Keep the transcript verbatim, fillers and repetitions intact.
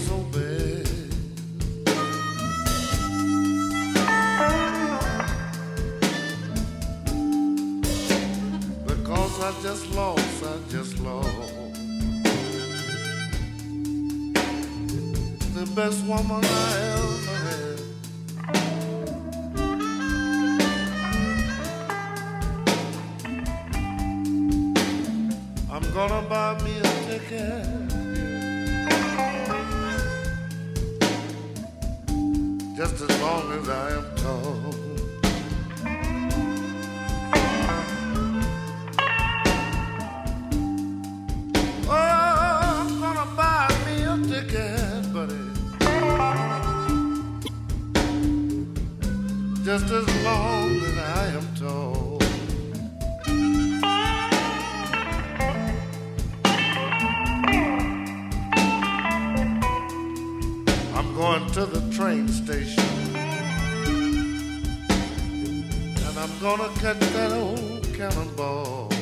so bad. Because I just lost, I just lost the best woman I ever had. I'm gonna buy me a ticket just as long as I am tall. Just as long as I am tall. I'm going to the train station and I'm gonna catch that old cannonball.